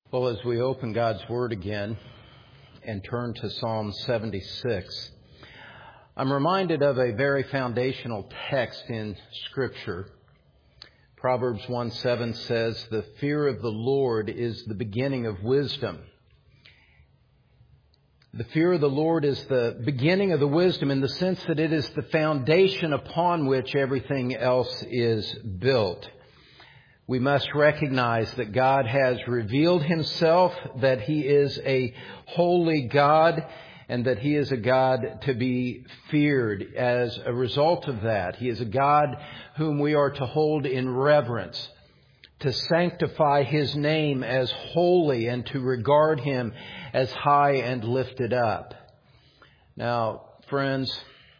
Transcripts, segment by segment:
Well, as we open God's Word again and turn to Psalm 76, I'm reminded of a very foundational text in Scripture. Proverbs 1:7 says, "The fear of the Lord is the beginning of wisdom." The fear of the Lord is the beginning of the wisdom in the sense that it is the foundation upon which everything else is built. We must recognize that God has revealed Himself, that He is a holy God, and that He is a God to be feared. As a result of that, He is a God whom we are to hold in reverence, to sanctify His name as holy, and to regard Him as high and lifted up. Now, friends,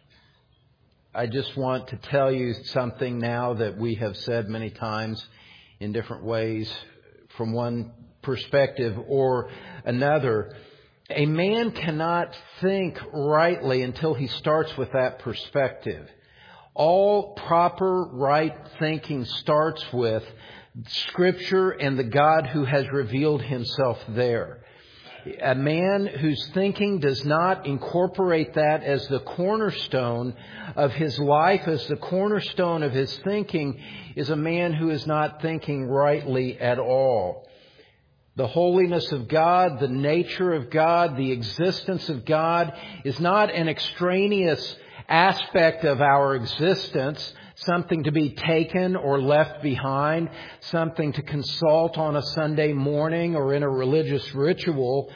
I just want to tell you something now that we have said many times in different ways from one perspective or another. A man cannot think rightly until he starts with that perspective. All proper right thinking starts with Scripture and the God who has revealed Himself there. A man whose thinking does not incorporate that as the cornerstone of his life, as the cornerstone of his thinking, is a man who is not thinking rightly at all. The holiness of God, the nature of God, the existence of God is not an extraneous aspect of our existence, something to be taken or left behind, something to consult on a Sunday morning or in a religious ritual.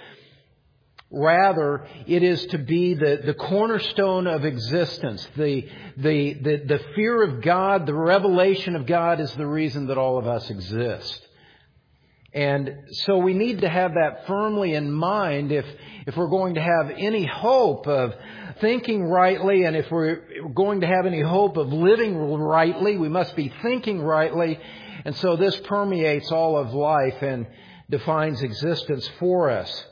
Rather, it is to be the cornerstone of existence. The fear of God, the revelation of God is the reason that all of us exist. And so we need to have that firmly in mind if we're going to have any hope of thinking rightly, and if we're going to have any hope of living rightly, we must be thinking rightly. And so this permeates all of life and defines existence for us.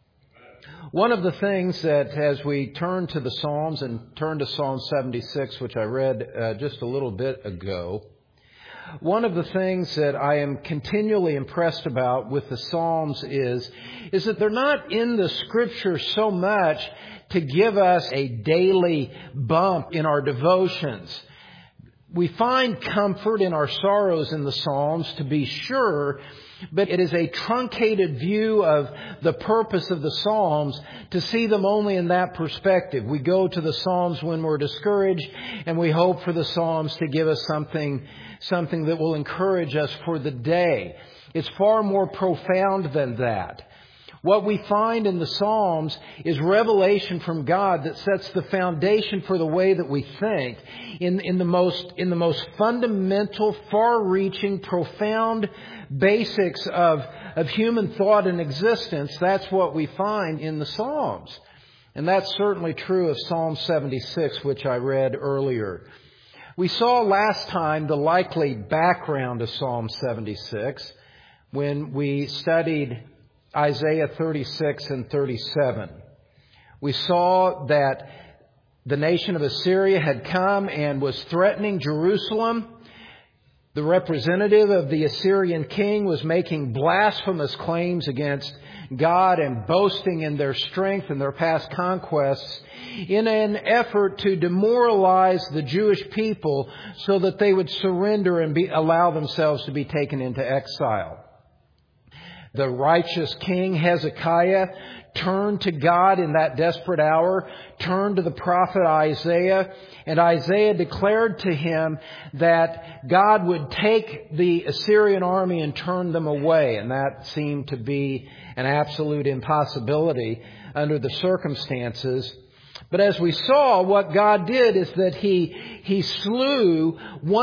One of the things that, as we turn to the Psalms and turn to Psalm 76, which I read just a little bit ago, one of the things that I am continually impressed about with the Psalms is that they're not in the Scripture so much to give us a daily bump in our devotions. We find comfort in our sorrows in the Psalms, to be sure, but it is a truncated view of the purpose of the Psalms to see them only in that perspective. We go to the Psalms when we're discouraged, and we hope for the Psalms to give us something that will encourage us for the day. It's far more profound than that. What we find in the Psalms is revelation from God that sets the foundation for the way that we think in the most fundamental, far-reaching, profound basics of human thought and existence. That's what we find in the Psalms. And that's certainly true of Psalm 76, which I read earlier. We saw last time the likely background of Psalm 76 when we studied Isaiah 36 and 37. We saw that the nation of Assyria had come and was threatening Jerusalem. The representative of the Assyrian king was making blasphemous claims against God and boasting in their strength and their past conquests in an effort to demoralize the Jewish people so that they would surrender and allow themselves to be taken into exile. The righteous king Hezekiah turned to God in that desperate hour, turned to the prophet Isaiah, and Isaiah declared to him that God would take the Assyrian army and turn them away. And that seemed to be an absolute impossibility under the circumstances. But as we saw, what God did is that He slew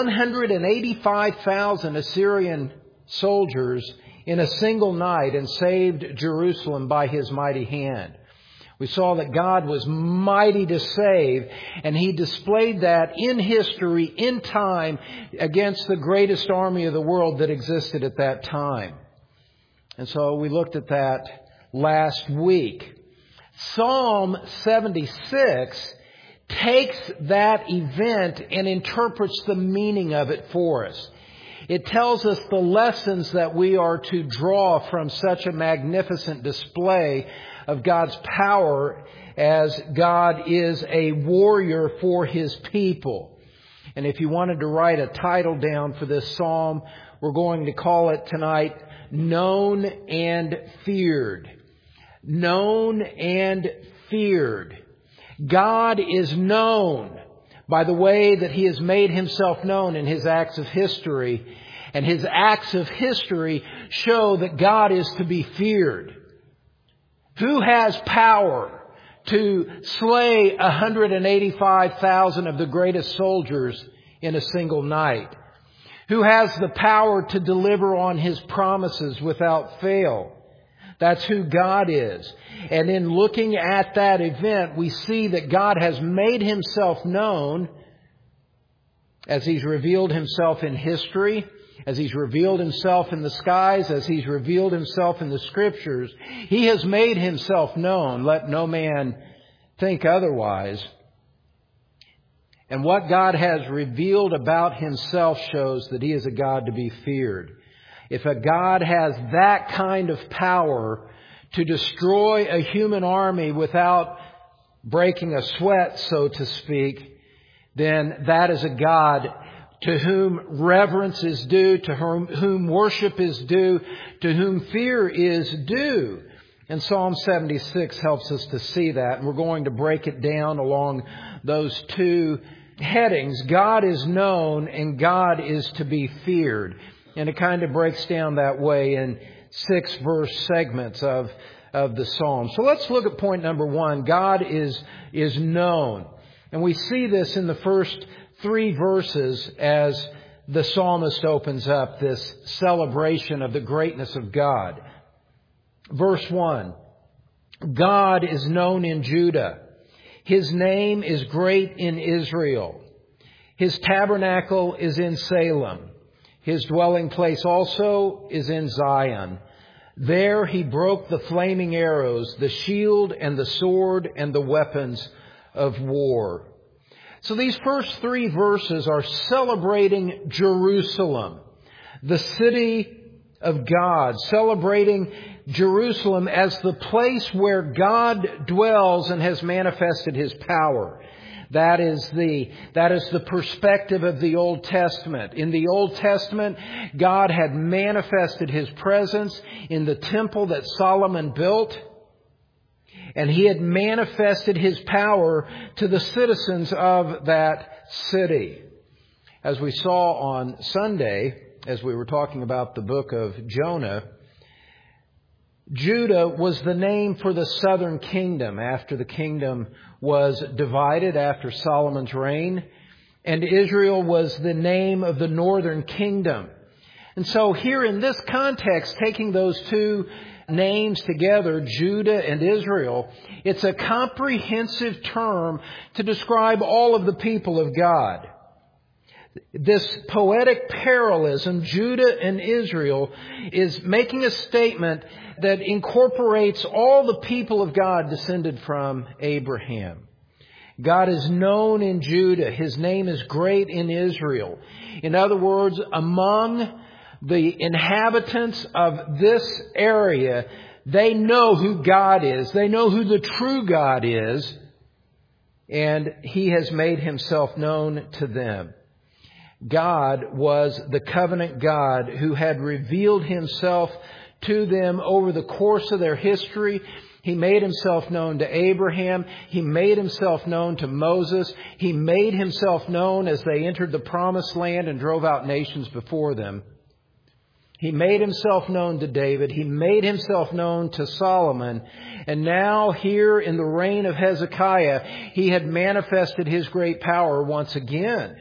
185,000 Assyrian soldiers in a single night and saved Jerusalem by His mighty hand. We saw that God was mighty to save, and He displayed that in history, in time, against the greatest army of the world that existed at that time. And so we looked at that last week. Psalm 76 takes that event and interprets the meaning of it for us. It tells us the lessons that we are to draw from such a magnificent display of God's power as God is a warrior for His people. And if you wanted to write a title down for this psalm, we're going to call it tonight, Known and Feared. Known and feared. God is known by the way that He has made Himself known in His acts of history. And His acts of history show that God is to be feared. Who has power to slay 185,000 of the greatest soldiers in a single night? Who has the power to deliver on His promises without fail? That's who God is. And in looking at that event, we see that God has made Himself known as He's revealed Himself in history, as He's revealed Himself in the skies, as He's revealed Himself in the Scriptures. He has made Himself known. Let no man think otherwise. And what God has revealed about Himself shows that He is a God to be feared. If a God has that kind of power to destroy a human army without breaking a sweat, so to speak, then that is a God to whom reverence is due, to whom worship is due, to whom fear is due. And Psalm 76 helps us to see that. And we're going to break it down along those two headings. God is known and God is to be feared. And it kind of breaks down that way in 6 verse segments of the psalm. So let's look at point number 1. God is known. And we see this in the first 3 verses as the psalmist opens up this celebration of the greatness of God. Verse 1. God is known in Judah. His name is great in Israel. His tabernacle is in Salem. His dwelling place also is in Zion. There He broke the flaming arrows, the shield and the sword and the weapons of war. So these first 3 verses are celebrating Jerusalem, the city of God, celebrating Jerusalem as the place where God dwells and has manifested His power. That is the perspective of the Old Testament. In the Old Testament, God had manifested His presence in the temple that Solomon built, and He had manifested His power to the citizens of that city. As we saw on Sunday, as we were talking about the book of Jonah, Judah was the name for the southern kingdom after the kingdom was divided after Solomon's reign. And Israel was the name of the northern kingdom. And so here in this context, taking those two names together, Judah and Israel, it's a comprehensive term to describe all of the people of God. This poetic parallelism, Judah and Israel, is making a statement that incorporates all the people of God descended from Abraham. God is known in Judah. His name is great in Israel. In other words, among the inhabitants of this area, they know who God is. They know who the true God is. And He has made Himself known to them. God was the covenant God who had revealed Himself to them over the course of their history. He made Himself known to Abraham. He made Himself known to Moses. He made Himself known as they entered the promised land and drove out nations before them. He made Himself known to David. He made Himself known to Solomon. And now here in the reign of Hezekiah, He had manifested His great power once again.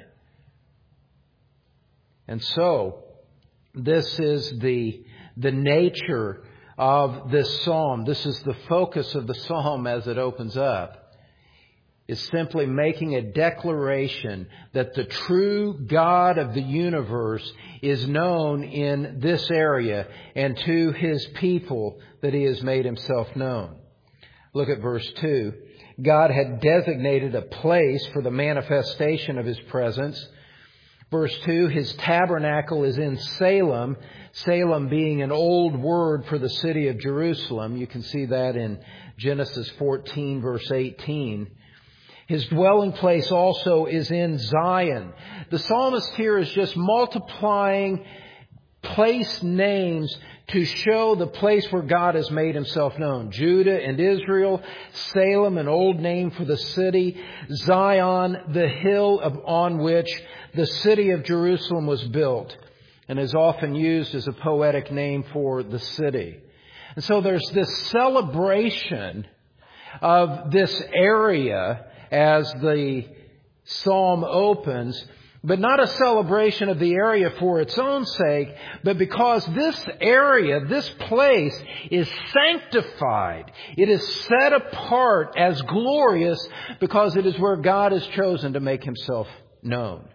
And so, this is the nature of this psalm. This is the focus of the psalm as it opens up. It's simply making a declaration that the true God of the universe is known in this area and to His people that He has made Himself known. Look at verse 2. God had designated a place for the manifestation of His presence. Verse 2, His tabernacle is in Salem, Salem being an old word for the city of Jerusalem. You can see that in Genesis 14, verse 18. His dwelling place also is in Zion. The psalmist here is just multiplying place names to show the place where God has made Himself known. Judah and Israel, Salem, an old name for the city, Zion, the hill on which the city of Jerusalem was built, and is often used as a poetic name for the city. And so there's this celebration of this area as the psalm opens, but not a celebration of the area for its own sake, but because this area, this place is sanctified. It is set apart as glorious because it is where God has chosen to make Himself known.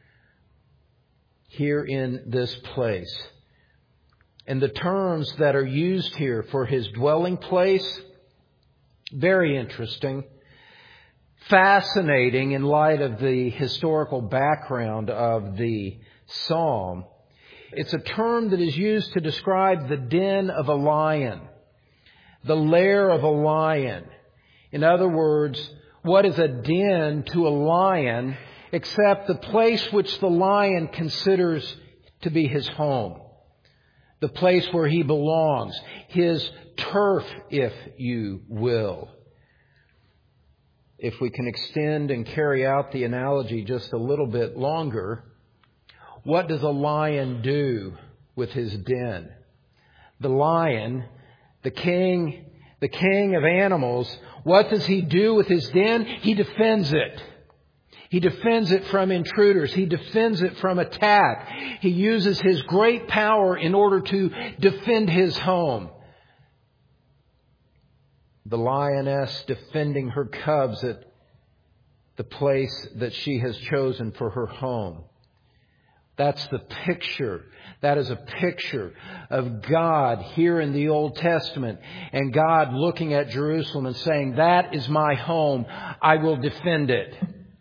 Here in this place. And the terms that are used here for His dwelling place, very interesting. Fascinating in light of the historical background of the psalm. It's a term that is used to describe the den of a lion, the lair of a lion. In other words, what is a den to a lion except the place which the lion considers to be his home, the place where he belongs, his turf, if you will. If we can extend and carry out the analogy just a little bit longer, what does a lion do with his den? The lion, the king of animals, what does he do with his den? He defends it. He defends it from intruders. He defends it from attack. He uses his great power in order to defend his home. The lioness defending her cubs at the place that she has chosen for her home. That's the picture. That is a picture of God here in the Old Testament, and God looking at Jerusalem and saying, "That is my home. I will defend it."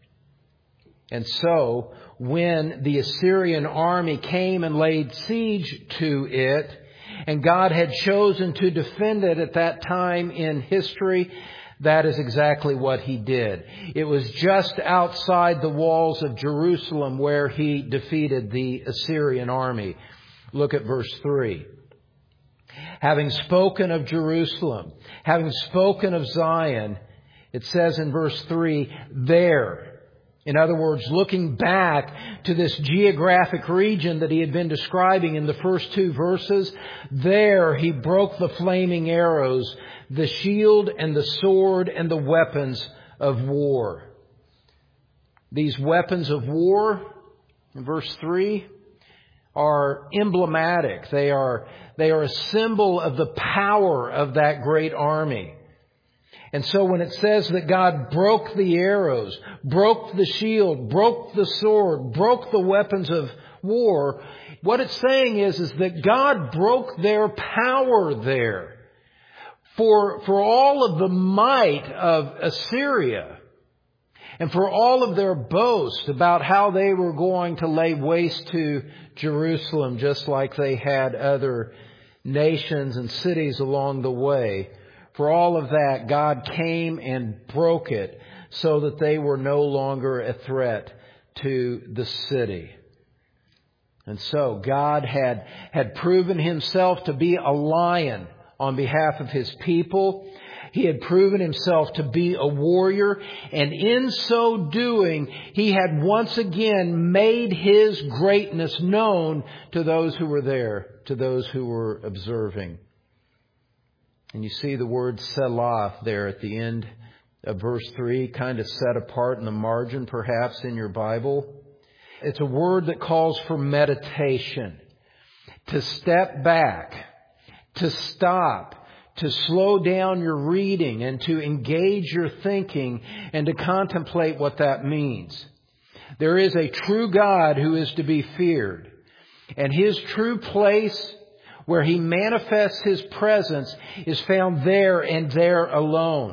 And so, when the Assyrian army came and laid siege to it, and God had chosen to defend it at that time in history, that is exactly what He did. It was just outside the walls of Jerusalem where He defeated the Assyrian army. Look at verse 3. Having spoken of Jerusalem, having spoken of Zion, it says in verse 3, there. In other words, looking back to this geographic region that He had been describing in the first two verses, there He broke the flaming arrows, the shield and the sword and the weapons of war. These weapons of war, in verse 3, are emblematic. They are a symbol of the power of that great army. And so when it says that God broke the arrows, broke the shield, broke the sword, broke the weapons of war, what it's saying is that God broke their power there. For all of the might of Assyria and for all of their boast about how they were going to lay waste to Jerusalem just like they had other nations and cities along the way, for all of that, God came and broke it so that they were no longer a threat to the city. And so God had proven Himself to be a lion on behalf of His people. He had proven Himself to be a warrior. And in so doing, He had once again made His greatness known to those who were there, to those who were observing. And you see the word Selah there at the end of verse 3, kind of set apart in the margin perhaps in your Bible. It's a word that calls for meditation, to step back, to stop, to slow down your reading and to engage your thinking and to contemplate what that means. There is a true God who is to be feared, and His true place where He manifests His presence is found there and there alone.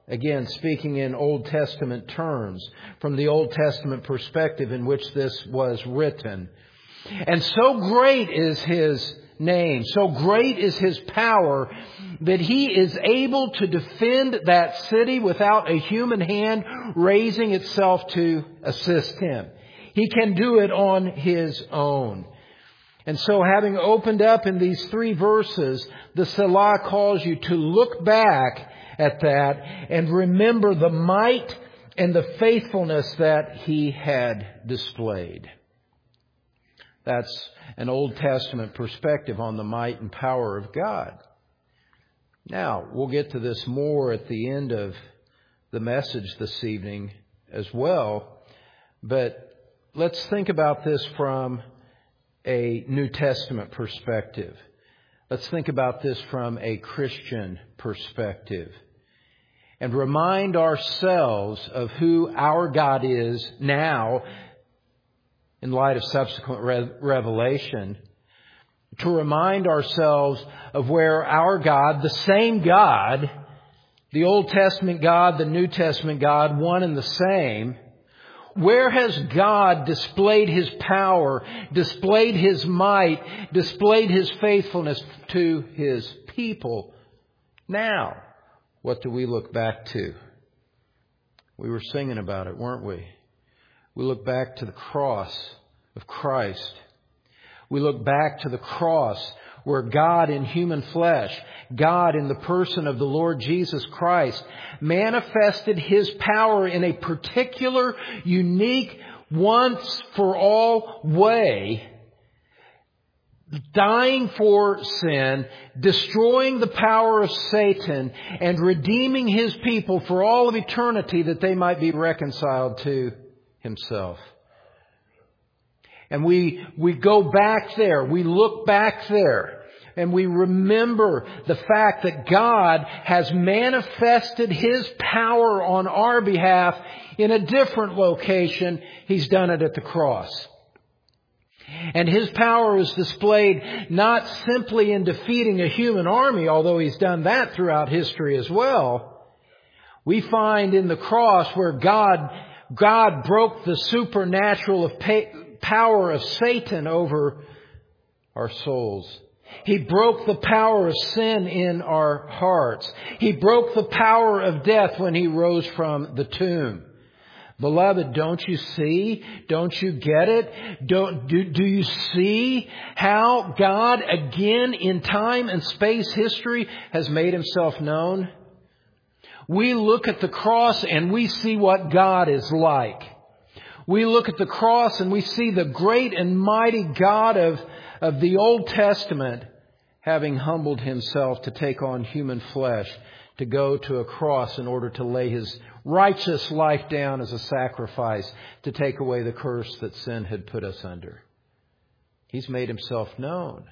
Again, speaking in Old Testament terms, from the Old Testament perspective in which this was written. And so great is His name, so great is His power, that He is able to defend that city without a human hand raising itself to assist Him. He can do it on His own. And so, having opened up in these 3 verses, the Selah calls you to look back at that and remember the might and the faithfulness that He had displayed. That's an Old Testament perspective on the might and power of God. Now, we'll get to this more at the end of the message this evening as well. But let's think about this from a New Testament perspective. Let's think about this from a Christian perspective. And remind ourselves of who our God is now in light of subsequent revelation. To remind ourselves of where our God, the same God, the Old Testament God, the New Testament God, one and the same, where has God displayed His power, displayed His might, displayed His faithfulness to His people? Now, what do we look back to? We were singing about it, weren't we? We look back to the cross of Christ. We look back to the cross where God in human flesh, God in the person of the Lord Jesus Christ, manifested His power in a particular, unique, once for all way, dying for sin, destroying the power of Satan, and redeeming His people for all of eternity that they might be reconciled to Himself. And we go back there, we look back there, and we remember the fact that God has manifested His power on our behalf in a different location. He's done it at the cross. And His power is displayed not simply in defeating a human army, although He's done that throughout history as well. We find in the cross where God broke the supernatural power of Satan over our souls. He broke the power of sin in our hearts. He broke the power of death when He rose from the tomb. Beloved, don't you see? Don't you get it? Do you see how God again in time and space history has made Himself known? We look at the cross and we see what God is like. We look at the cross and we see the great and mighty God of the Old Testament having humbled Himself to take on human flesh, to go to a cross in order to lay His righteous life down as a sacrifice to take away the curse that sin had put us under. He's made Himself known.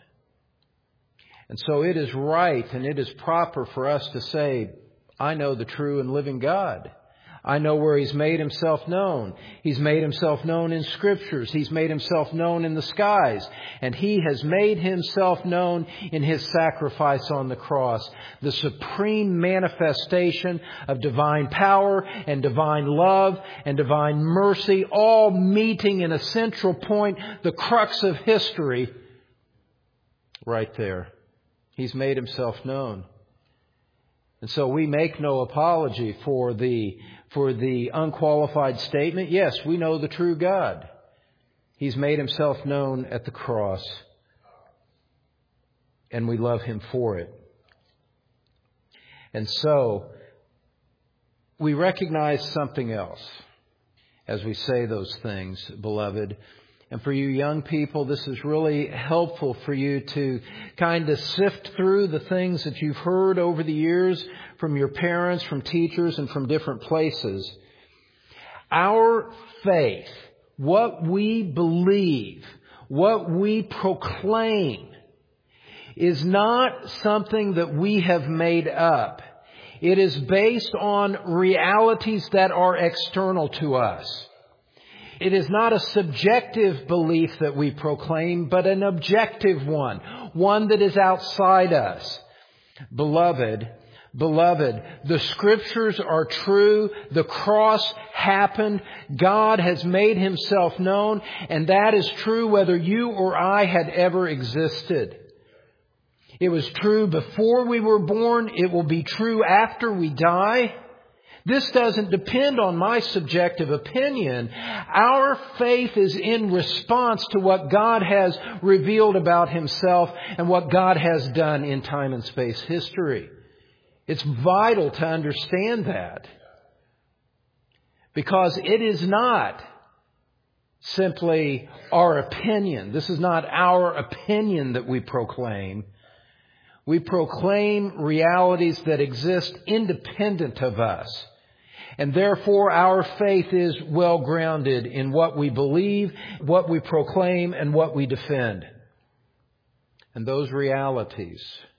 And so it is right and it is proper for us to say, I know the true and living God. I know where He's made Himself known. He's made Himself known in Scriptures. He's made Himself known in the skies. And He has made Himself known in His sacrifice on the cross. The supreme manifestation of divine power and divine love and divine mercy, all meeting in a central point, the crux of history, right there. He's made Himself known. And so we make no apology for the unqualified statement. Yes, we know the true God. He's made Himself known at the cross. And we love Him for it. And so we recognize something else as we say those things, beloved. And for you young people, this is really helpful for you to kind of sift through the things that you've heard over the years from your parents, from teachers, and from different places. Our faith, what we believe, what we proclaim, is not something that we have made up. It is based on realities that are external to us. It is not a subjective belief that we proclaim, but an objective one that is outside us. Beloved, Beloved, the Scriptures are true. The cross happened. God has made Himself known. And that is true whether you or I had ever existed. It was true before we were born. It will be true after we die. This doesn't depend on my subjective opinion. Our faith is in response to what God has revealed about Himself and what God has done in time and space history. It's vital to understand that. Because it is not simply our opinion. This is not our opinion that we proclaim. We proclaim realities that exist independent of us. And therefore our faith is well grounded in what we believe, what we proclaim, and what we defend. And those realities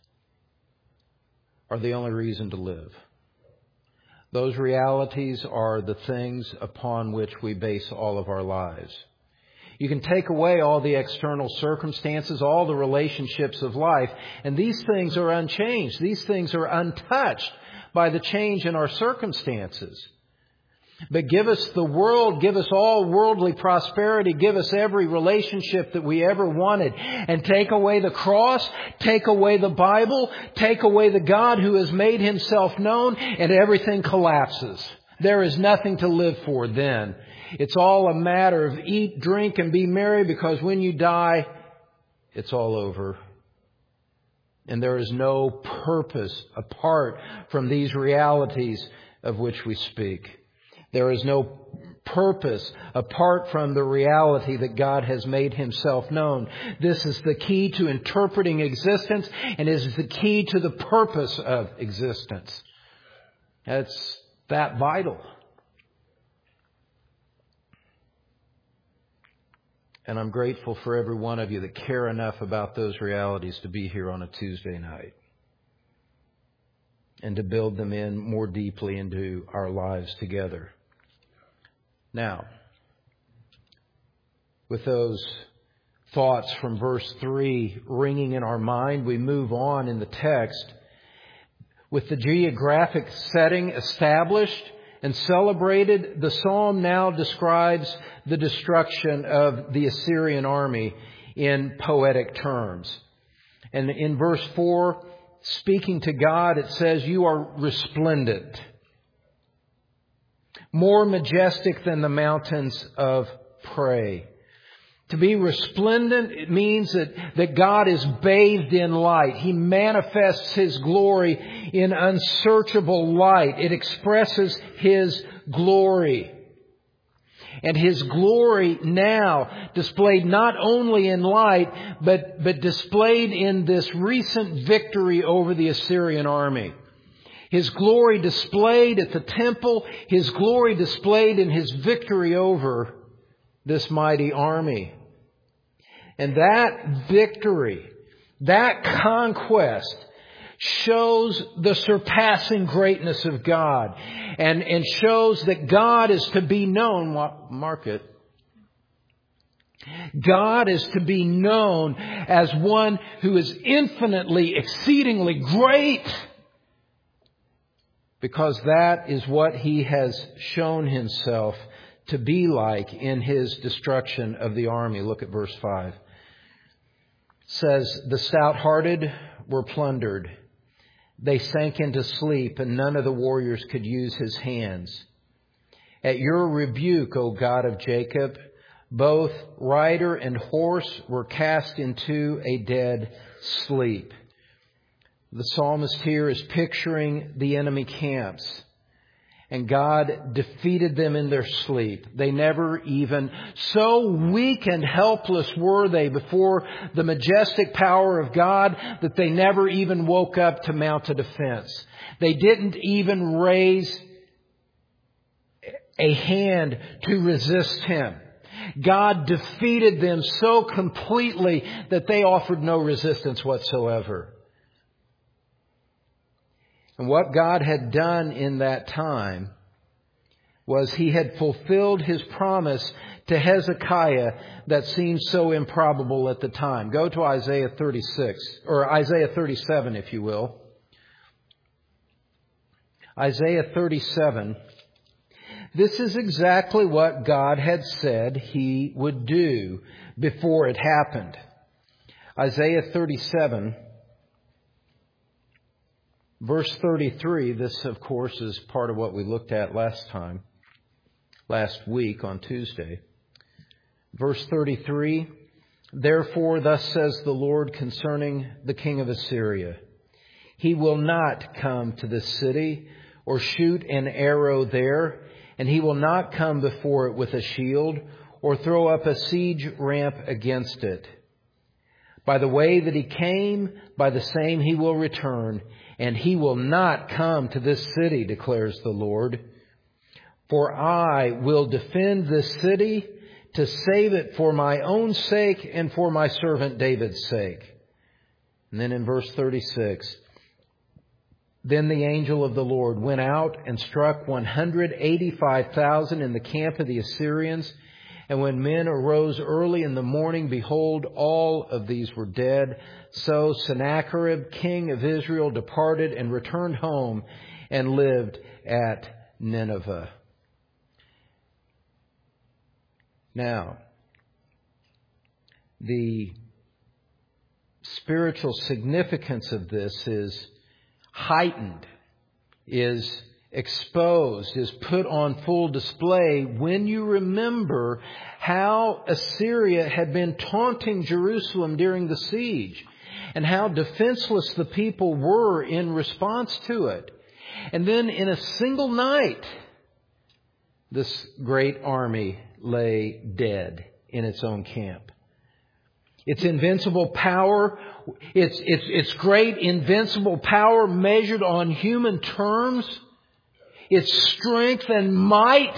are the only reason to live. Those realities are the things upon which we base all of our lives. You can take away all the external circumstances, all the relationships of life, and these things are unchanged. These things are untouched by the change in our circumstances. But give us the world, give us all worldly prosperity, give us every relationship that we ever wanted, and take away the cross, take away the Bible, take away the God who has made Himself known, and everything collapses. There is nothing to live for then. It's all a matter of eat, drink, and be merry, because when you die, it's all over. And there is no purpose apart from these realities of which we speak. There is no purpose apart from the reality that God has made Himself known. This is the key to interpreting existence, and is the key to the purpose of existence. It's that vital. And I'm grateful for every one of you that care enough about those realities to be here on a Tuesday night and to build them in more deeply into our lives together. Now, with those thoughts from verse 3 ringing in our mind, we move on in the text. With the geographic setting established and celebrated, the psalm now describes the destruction of the Assyrian army in poetic terms. And in verse 4, speaking to God, it says, "You are resplendent, more majestic than the mountains of prey." To be resplendent, it means that God is bathed in light. He manifests His glory in unsearchable light. It expresses His glory. And His glory now displayed not only in light, but displayed in this recent victory over the Assyrian army. His glory displayed at the temple, His glory displayed in His victory over this mighty army. And that victory, that conquest, shows the surpassing greatness of God and shows that God is to be known. Mark it. God is to be known as one who is infinitely, exceedingly great, because that is what He has shown Himself to be like in His destruction of the army. Look at verse 5. It says, "The stout-hearted were plundered. They sank into sleep, and none of the warriors could use his hands. At your rebuke, O God of Jacob, both rider and horse were cast into a dead sleep." The psalmist here is picturing the enemy camps. And God defeated them in their sleep. They never even, so weak and helpless were they before the majestic power of God, that they never even woke up to mount a defense. They didn't even raise a hand to resist Him. God defeated them so completely that they offered no resistance whatsoever. And what God had done in that time was He had fulfilled His promise to Hezekiah that seemed so improbable at the time. Go to Isaiah 36, or Isaiah 37, if you will. Isaiah 37. This is exactly what God had said He would do before it happened. Isaiah 37, verse 33. This, of course, is part of what we looked at last week on Tuesday. Verse 33, Therefore, thus says the Lord concerning the king of Assyria, He will not come to this city or shoot an arrow there, and he will not come before it with a shield or throw up a siege ramp against it. By the way that he came, by the same he will return, and he will not come to this city, declares the Lord. For I will defend this city to save it for my own sake and for my servant David's sake. And then in verse 36, Then the angel of the Lord went out and struck 185,000 in the camp of the Assyrians. And when men arose early in the morning, behold, all of these were dead. So Sennacherib, king of Israel, departed and returned home and lived at Nineveh. Now, the spiritual significance of this is heightened, is exposed, is put on full display when you remember how Assyria had been taunting Jerusalem during the siege and how defenseless the people were in response to it. And then in a single night, this great army lay dead in its own camp. Its invincible power, its great invincible power measured on human terms, its strength and might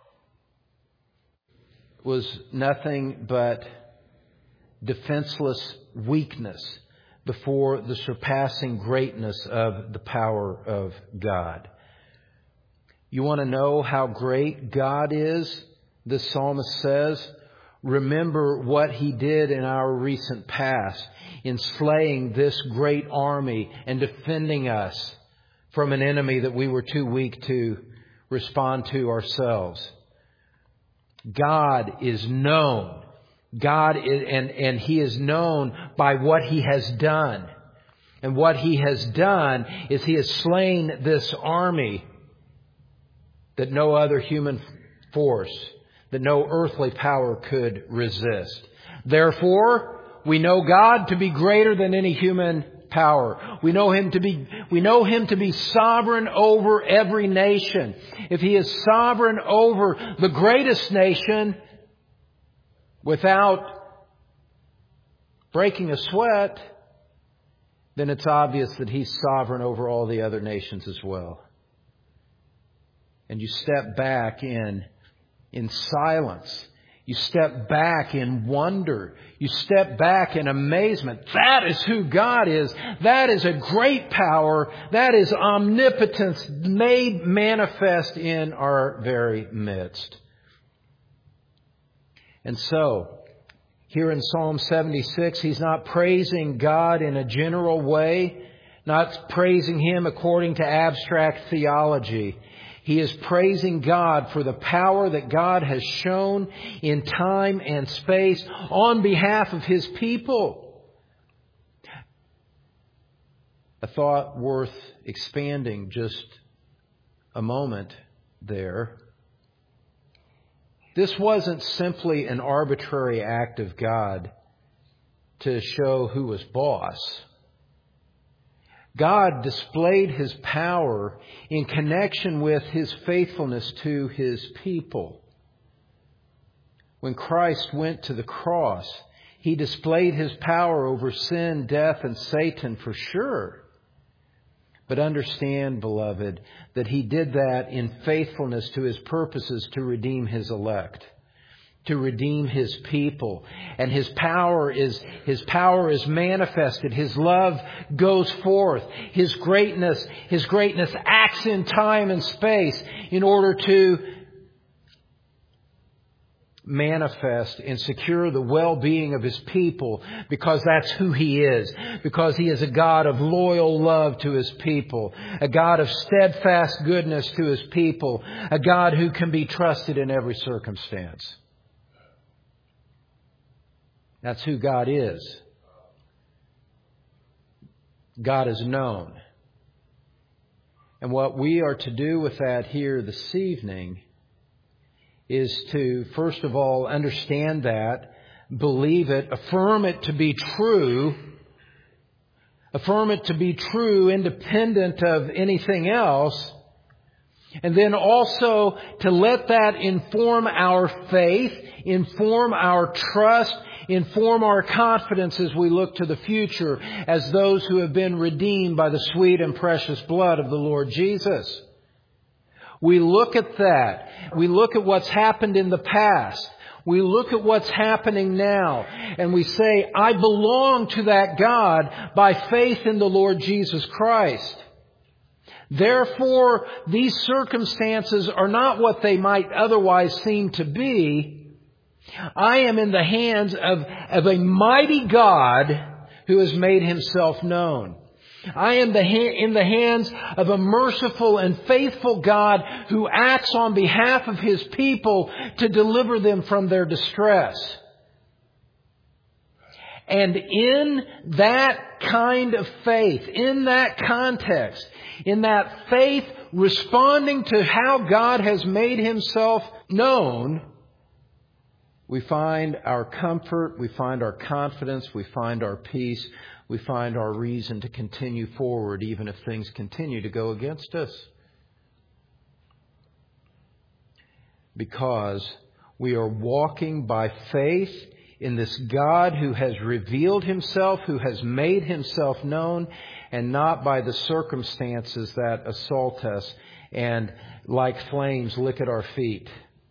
was nothing but defenseless weakness before the surpassing greatness of the power of God. You want to know how great God is? This psalmist says, remember what He did in our recent past in slaying this great army and defending us from an enemy that we were too weak to respond to ourselves. God is known. And He is known by what He has done. And what He has done is He has slain this army that no other human force, that no earthly power could resist. Therefore, we know God to be greater than any human power. We know Him to be sovereign over every nation. If He is sovereign over the greatest nation without breaking a sweat, then it's obvious that He's sovereign over all the other nations as well. And you step back in silence. You step back in wonder. You step back in amazement. That is who God is. That is a great power. That is omnipotence made manifest in our very midst. And so, here in Psalm 76, he's not praising God in a general way, not praising Him according to abstract theology. He is praising God for the power that God has shown in time and space on behalf of His people. A thought worth expanding just a moment there. This wasn't simply an arbitrary act of God to show who was boss. God displayed His power in connection with His faithfulness to His people. When Christ went to the cross, He displayed His power over sin, death, and Satan for sure. But understand, beloved, that He did that in faithfulness to His purposes to redeem His elect, to redeem His people. And His power is manifested. His love goes forth. His greatness acts in time and space in order to manifest and secure the well-being of His people, because that's who He is. Because He is a God of loyal love to His people, a God of steadfast goodness to His people, a God who can be trusted in every circumstance. That's who God is. God is known. And what we are to do with that here this evening is to, first of all, understand that, believe it, affirm it to be true, independent of anything else, and then also to let that inform our faith, inform our trust, inform our confidence as we look to the future as those who have been redeemed by the sweet and precious blood of the Lord Jesus. We look at that. We look at what's happened in the past. We look at what's happening now. And we say, I belong to that God by faith in the Lord Jesus Christ. Therefore, these circumstances are not what they might otherwise seem to be. I am in the hands of a mighty God who has made Himself known. I am in the hands of a merciful and faithful God who acts on behalf of His people to deliver them from their distress. And in that kind of faith, in that context, in that faith responding to how God has made Himself known, we find our comfort, we find our confidence, we find our peace, we find our reason to continue forward even if things continue to go against us. Because we are walking by faith in this God who has revealed Himself, who has made Himself known, and not by the circumstances that assault us and like flames lick at our feet,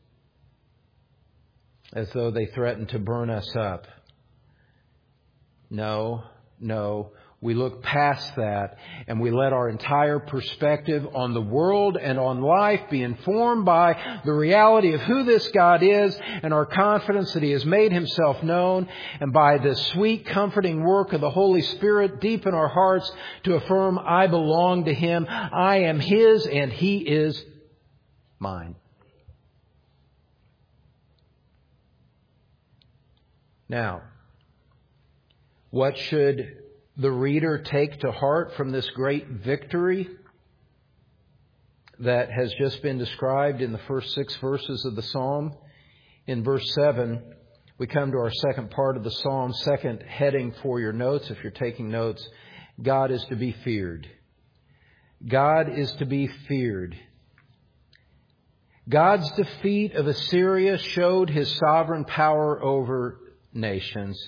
as though they threaten to burn us up. No. We look past that and we let our entire perspective on the world and on life be informed by the reality of who this God is and our confidence that He has made Himself known, and by the sweet comforting work of the Holy Spirit deep in our hearts to affirm, I belong to Him, I am His and He is mine. Now, what should the reader take to heart from this great victory that has just been described in the first 6 verses of the Psalm? In verse 7, we come to our second part of the Psalm, second heading for your notes, if you're taking notes. God is to be feared. God is to be feared. God's defeat of Assyria showed His sovereign power over nations.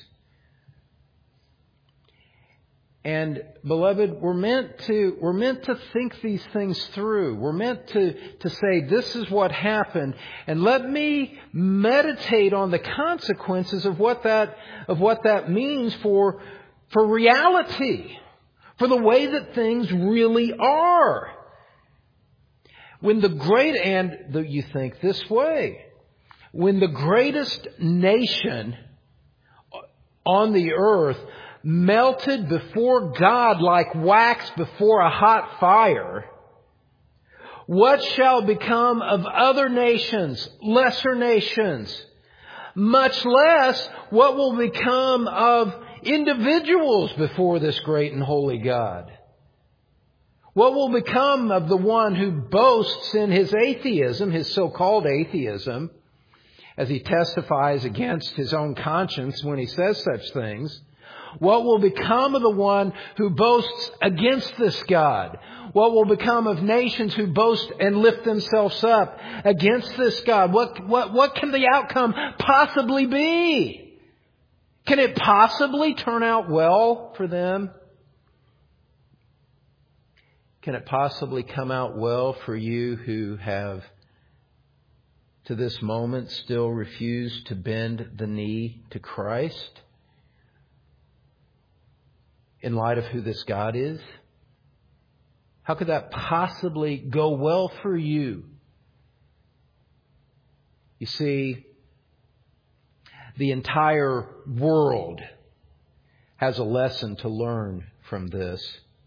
And beloved, we're meant to think these things through. We're meant to say, this is what happened, and let me meditate on the consequences of what that means for reality, for the way that things really are. You think this way, when the greatest nation on the earth melted before God like wax before a hot fire, what shall become of other nations, lesser nations? Much less what will become of individuals before this great and holy God. What will become of the one who boasts in his atheism, his so-called atheism, as he testifies against his own conscience when he says such things? What will become of the one who boasts against this God? What will become of nations who boast and lift themselves up against this God? What can the outcome possibly be? Can it possibly turn out well for them? Can it possibly come out well for you who have to this moment still refused to bend the knee to Christ? In light of who this God is? How could that possibly go well for you? You see, The entire world has a lesson to learn from this.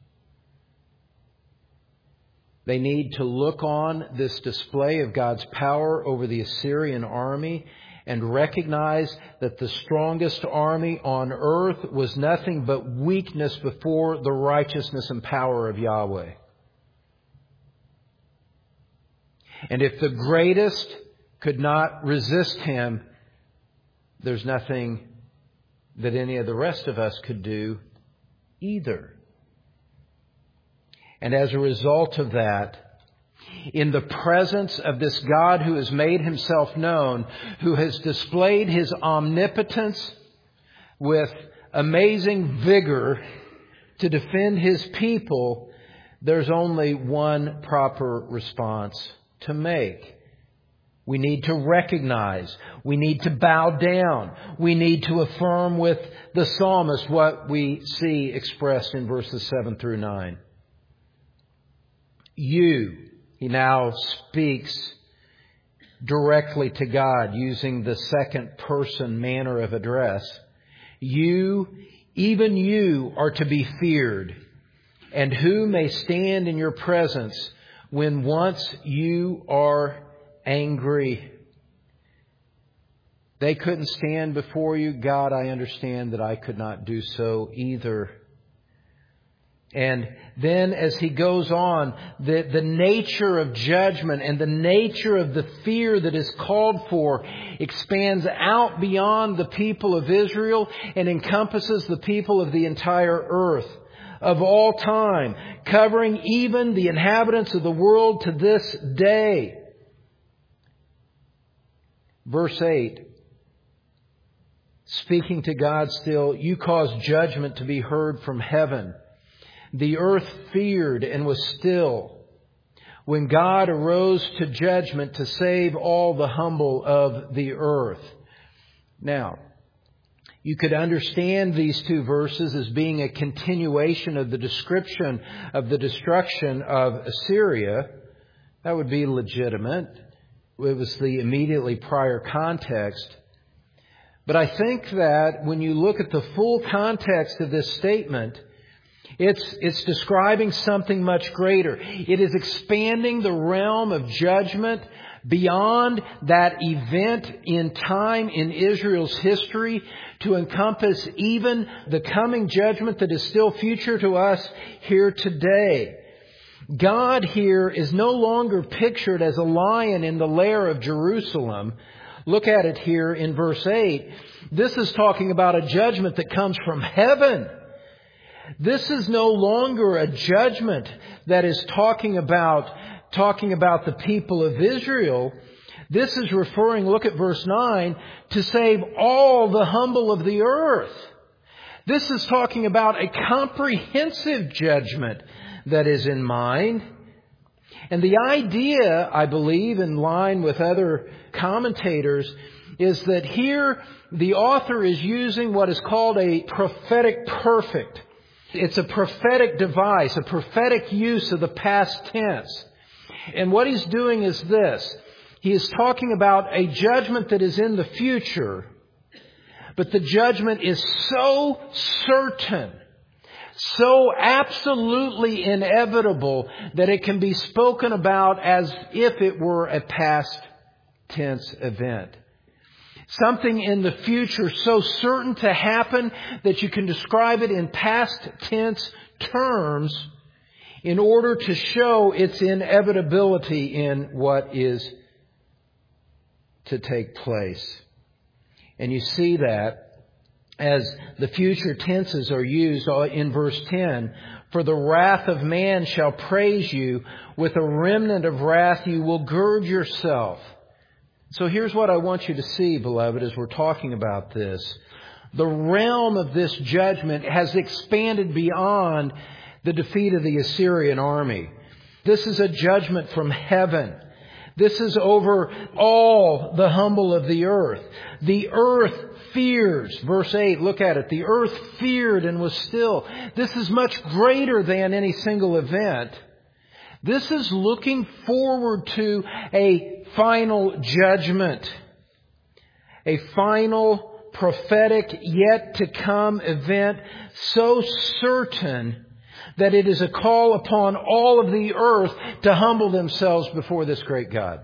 They need to look on this display of God's power over the Assyrian army and recognize that the strongest army on earth was nothing but weakness before the righteousness and power of Yahweh. And if the greatest could not resist him, there's nothing that any of the rest of us could do either. And as a result of that, in the presence of this God who has made himself known, who has displayed his omnipotence with amazing vigor to defend his people, there's only one proper response to make. We need to recognize. We need to bow down. We need to affirm with the psalmist what we see expressed in verses 7 through 9. He now speaks directly to God using the second person manner of address. Even you are to be feared. And who may stand in your presence when once you are angry? They couldn't stand before you. God, I understand that I could not do so either. And then as he goes on, the nature of judgment and the nature of the fear that is called for expands out beyond the people of Israel and encompasses the people of the entire earth of all time, covering even the inhabitants of the world to this day. Verse 8, speaking to God still, you caused judgment to be heard from heaven. The earth feared and was still when God arose to judgment to save all the humble of the earth. Now, you could understand these two verses as being a continuation of the description of the destruction of Assyria. That would be legitimate. It was the immediately prior context. But I think that when you look at the full context of this statement, it's describing something much greater. It is expanding the realm of judgment beyond that event in time in Israel's history to encompass even the coming judgment that is still future to us here today. God here is no longer pictured as a lion in the lair of Jerusalem. Look at it here in verse 8. This is talking about a judgment that comes from heaven. This is no longer a judgment that is talking about the people of Israel. This is referring, look at verse 9, to save all the humble of the earth. This is talking about a comprehensive judgment that is in mind. And the idea, I believe, in line with other commentators, is that here the author is using what is called a prophetic perfect. It's a prophetic device, a prophetic use of the past tense. And what he's doing is this. He is talking about a judgment that is in the future, but the judgment is so certain, so absolutely inevitable that it can be spoken about as if it were a past tense event. Something in the future so certain to happen that you can describe it in past tense terms in order to show its inevitability in what is to take place. And you see that as the future tenses are used in verse 10. For the wrath of man shall praise you. With a remnant of wrath you will gird yourself. So here's what I want you to see, beloved, as we're talking about this. The realm of this judgment has expanded beyond the defeat of the Assyrian army. This is a judgment from heaven. This is over all the humble of the earth. The earth fears. Verse 8, look at it. The earth feared and was still. This is much greater than any single event. This is looking forward to a final judgment. A final prophetic, yet to come event so certain that it is a call upon all of the earth to humble themselves before this great God.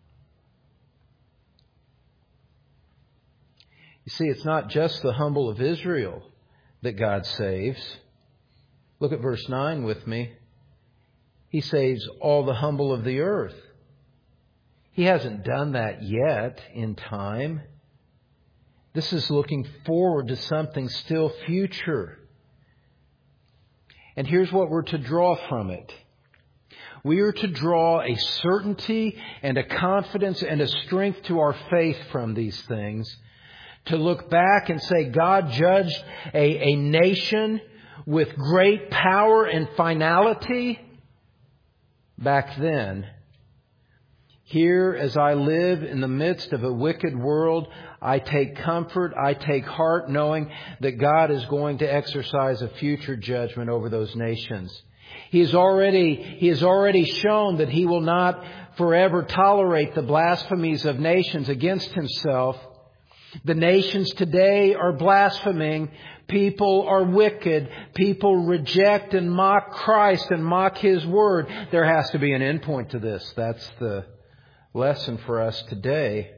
You see, it's not just the humble of Israel that God saves. Look at verse 9 with me. He saves all the humble of the earth. He hasn't done that yet in time. This is looking forward to something still future. And here's what we're to draw from it. We are to draw a certainty and a confidence and a strength to our faith from these things. To look back and say God judged a nation with great power and finality back then. Here, as I live in the midst of a wicked world, I take comfort, I take heart knowing that God is going to exercise a future judgment over those nations. He has already shown that He will not forever tolerate the blasphemies of nations against Himself. The nations today are blaspheming. People are wicked. People reject and mock Christ and mock His Word. There has to be an end point to this. That's the lesson for us today.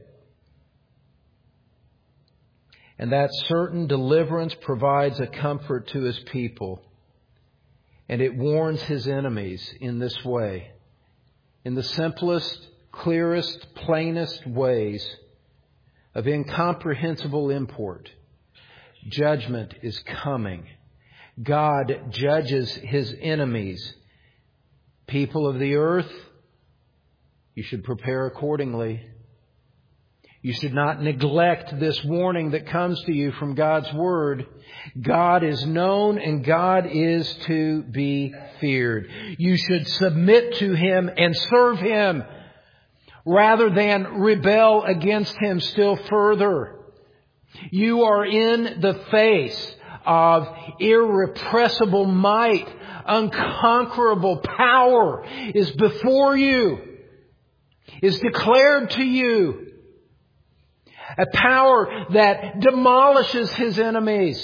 And that certain deliverance provides a comfort to His people. And it warns His enemies in this way. In the simplest, clearest, plainest ways of incomprehensible import. Judgment is coming. God judges His enemies. People of the earth, you should prepare accordingly. You should not neglect this warning that comes to you from God's Word. God is known and God is to be feared. You should submit to Him and serve Him rather than rebel against Him still further. You are in the face of irrepressible might. Unconquerable power is before you, is declared to you. A power that demolishes His enemies.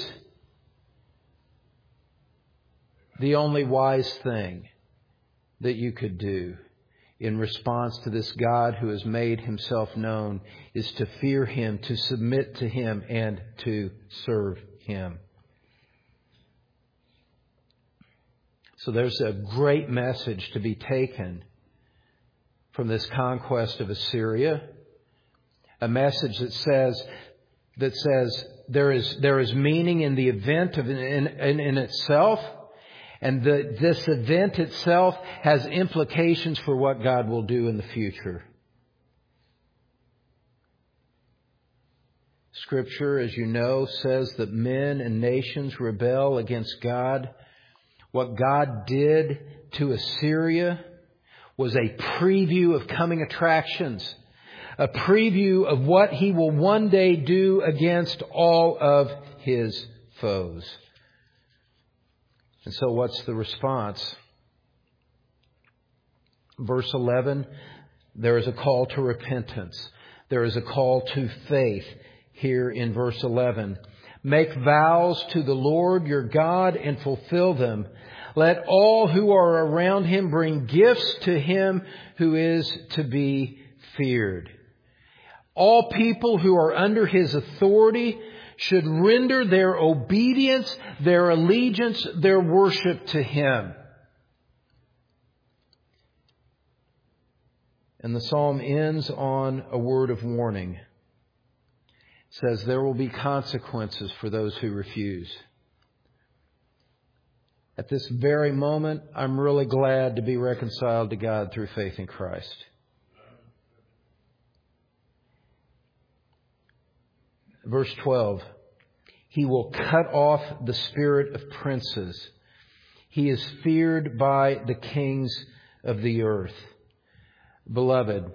The only wise thing that you could do in response to this God who has made Himself known is to fear Him, to submit to Him, and to serve Him. So there's a great message to be taken from this conquest of Assyria. A message that says there is meaning in the event in itself, and this event itself has implications for what God will do in the future. Scripture, as you know, says that men and nations rebel against God. What God did to Assyria was a preview of coming attractions. A preview of what He will one day do against all of His foes. And so what's the response? Verse 11, there is a call to repentance. There is a call to faith here in verse 11. Make vows to the Lord your God and fulfill them. Let all who are around Him bring gifts to Him who is to be feared. All people who are under His authority should render their obedience, their allegiance, their worship to Him. And the psalm ends on a word of warning. It says there will be consequences for those who refuse. At this very moment, I'm really glad to be reconciled to God through faith in Christ. Verse 12, He will cut off the spirit of princes. He is feared by the kings of the earth. Beloved,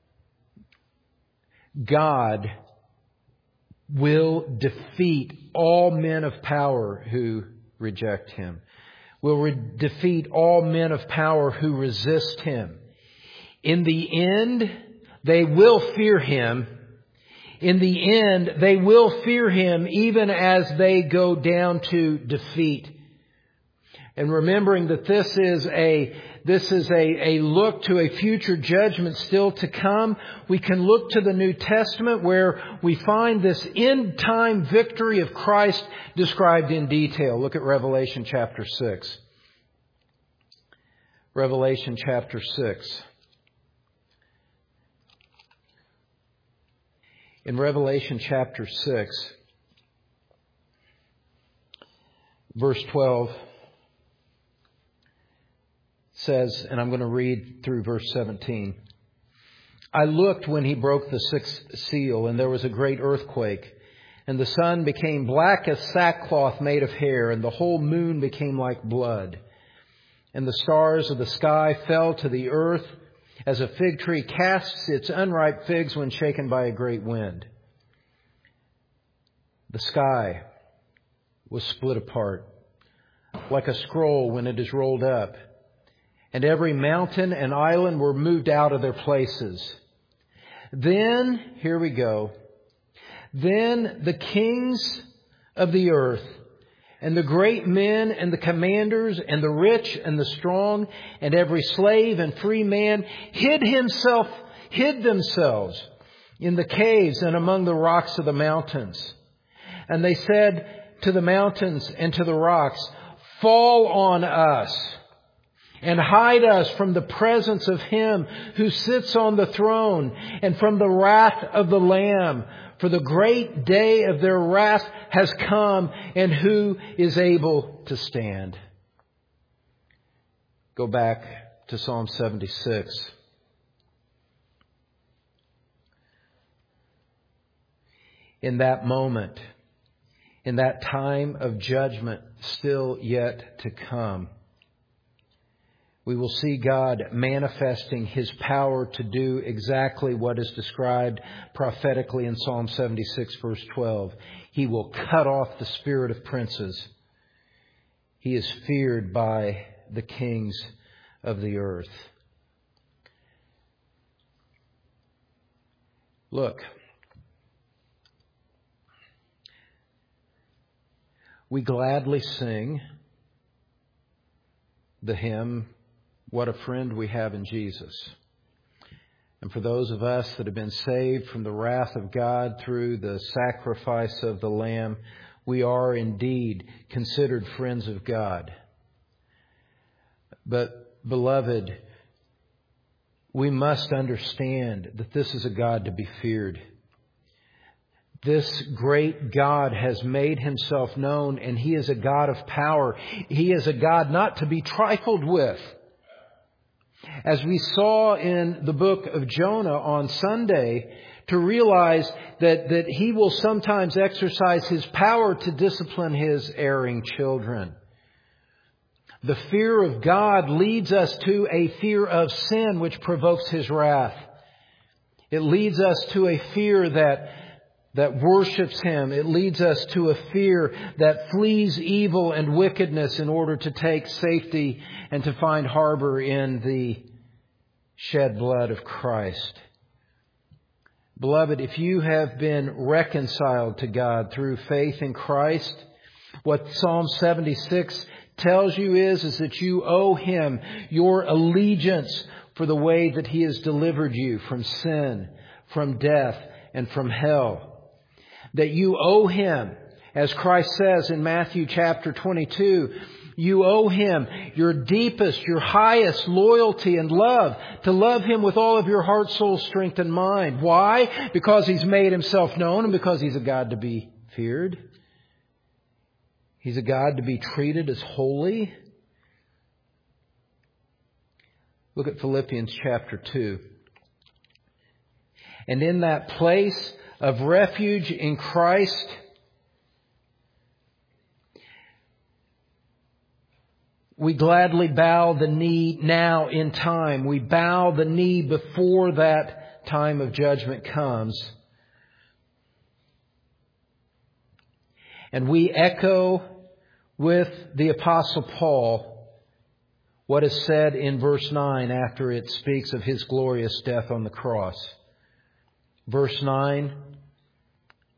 God will defeat all men of power who reject Him. Will defeat all men of power who resist Him. In the end, they will fear Him. In the end, they will fear Him even as they go down to defeat. And remembering that this is a look to a future judgment still to come, we can look to the New Testament where we find this end time victory of Christ described in detail. Look at Revelation chapter 6. Revelation chapter 6. In Revelation chapter 6, verse 12 says, and I'm going to read through verse 17. I looked when He broke the sixth seal, and there was a great earthquake, and the sun became black as sackcloth made of hair, and the whole moon became like blood. And the stars of the sky fell to the earth, as a fig tree casts its unripe figs when shaken by a great wind. The sky was split apart, like a scroll when it is rolled up, and every mountain and island were moved out of their places. Then, here we go, then the kings of the earth, and the great men and the commanders and the rich and the strong and every slave and free man hid themselves in the caves and among the rocks of the mountains. And they said to the mountains and to the rocks, fall on us and hide us from the presence of Him who sits on the throne and from the wrath of the Lamb. For the great day of their wrath has come, and who is able to stand? Go back to Psalm 76. In that moment, in that time of judgment still yet to come, we will see God manifesting His power to do exactly what is described prophetically in Psalm 76, verse 12. He will cut off the spirit of princes. He is feared by the kings of the earth. Look, we gladly sing the hymn, "What a Friend We Have in Jesus." And for those of us that have been saved from the wrath of God through the sacrifice of the Lamb, we are indeed considered friends of God. But, beloved, we must understand that this is a God to be feared. This great God has made Himself known, and He is a God of power. He is a God not to be trifled with. As we saw in the book of Jonah on Sunday, to realize that He will sometimes exercise His power to discipline His erring children. The fear of God leads us to a fear of sin which provokes His wrath. It leads us to a fear that worships Him. It leads us to a fear that flees evil and wickedness in order to take safety and to find harbor in the shed blood of Christ. Beloved, if you have been reconciled to God through faith in Christ, what Psalm 76 tells you is that you owe Him your allegiance for the way that He has delivered you from sin, from death, and from hell. That you owe Him, as Christ says in Matthew chapter 22, you owe Him your deepest, your highest loyalty and love, to love Him with all of your heart, soul, strength, and mind. Why? Because He's made Himself known and because He's a God to be feared. He's a God to be treated as holy. Look at Philippians chapter 2. And in that place of refuge in Christ, we gladly bow the knee now in time. We bow the knee before that time of judgment comes. And we echo with the Apostle Paul what is said in verse 9 after it speaks of His glorious death on the cross. Verse 9,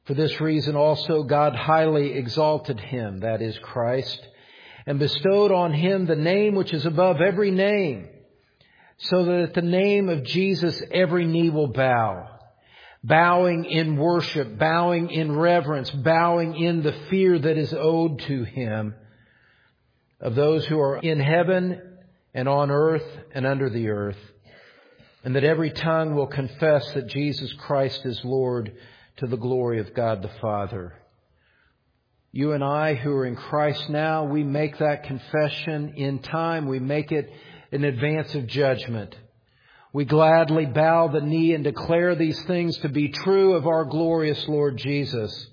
For this reason also God highly exalted him, that is Christ, and bestowed on him the name which is above every name, so that at the name of Jesus every knee will bow, bowing in worship, bowing in reverence, bowing in the fear that is owed to him, of those who are in heaven and on earth and under the earth, and that every tongue will confess that Jesus Christ is Lord, to the glory of God the Father. You and I who are in Christ now, we make that confession in time. We make it in advance of judgment. We gladly bow the knee and declare these things to be true of our glorious Lord Jesus.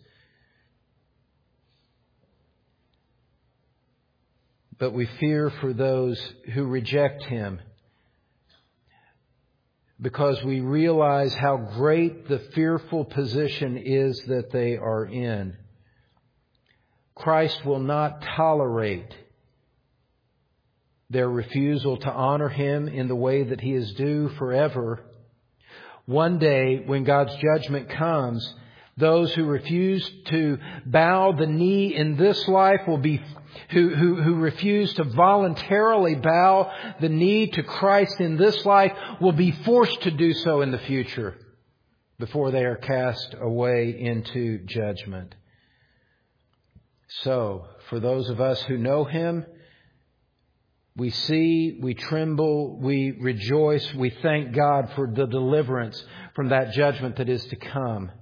But we fear for those who reject him, because we realize how great the fearful position is that they are in. Christ will not tolerate their refusal to honor him in the way that he is due forever. One day, when God's judgment comes, those who refuse to bow the knee in this life will be who refuse to voluntarily bow the knee to Christ in this life will be forced to do so in the future before they are cast away into judgment. So, for those of us who know him, we see, we tremble, we rejoice, we thank God for the deliverance from that judgment that is to come.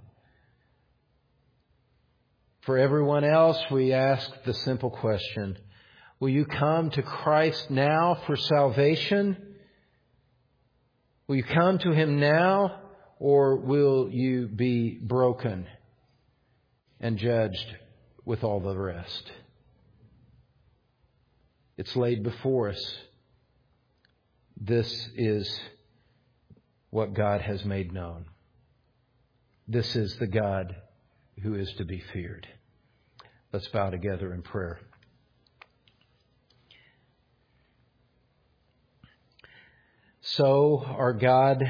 For everyone else, we ask the simple question, will you come to Christ now for salvation? Will you come to him now, or will you be broken and judged with all the rest? It's laid before us. This is what God has made known. This is the God who is to be feared. Let's bow together in prayer. So, our God,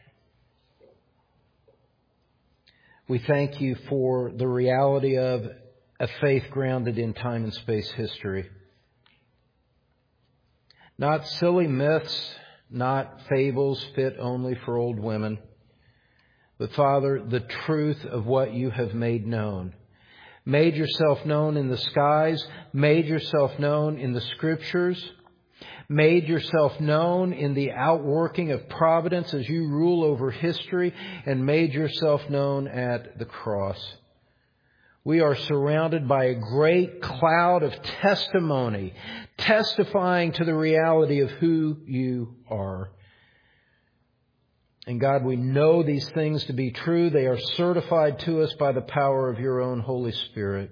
we thank you for the reality of a faith grounded in time and space history. Not silly myths, not fables fit only for old women, but Father, the truth of what you have made known. Made yourself known in the skies, made yourself known in the Scriptures, made yourself known in the outworking of providence as you rule over history, and made yourself known at the cross. We are surrounded by a great cloud of testimony, testifying to the reality of who you are. And God, we know these things to be true. They are certified to us by the power of your own Holy Spirit.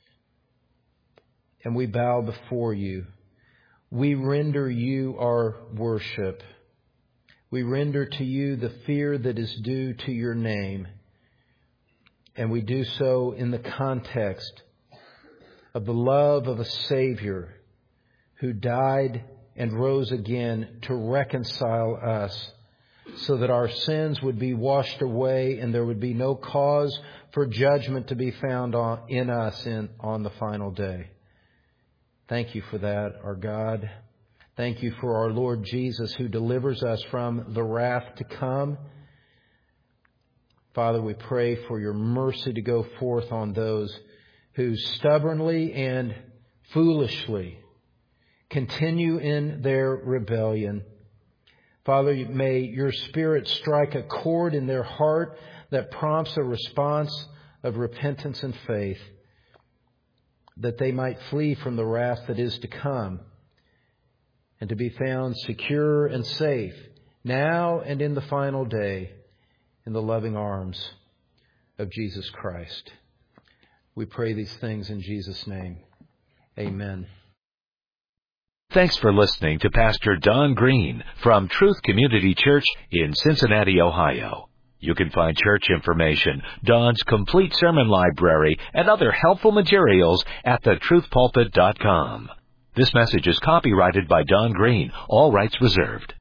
And we bow before you. We render you our worship. We render to you the fear that is due to your name. And we do so in the context of the love of a Savior who died and rose again to reconcile us, so that our sins would be washed away and there would be no cause for judgment to be found in us on the final day. Thank you for that, our God. Thank you for our Lord Jesus, who delivers us from the wrath to come. Father, we pray for your mercy to go forth on those who stubbornly and foolishly continue in their rebellion. Father, may your Spirit strike a chord in their heart that prompts a response of repentance and faith, that they might flee from the wrath that is to come and to be found secure and safe now and in the final day in the loving arms of Jesus Christ. We pray these things in Jesus' name. Amen. Thanks for listening to Pastor Don Green from Truth Community Church in Cincinnati, Ohio. You can find church information, Don's complete sermon library, and other helpful materials at thetruthpulpit.com. This message is copyrighted by Don Green, all rights reserved.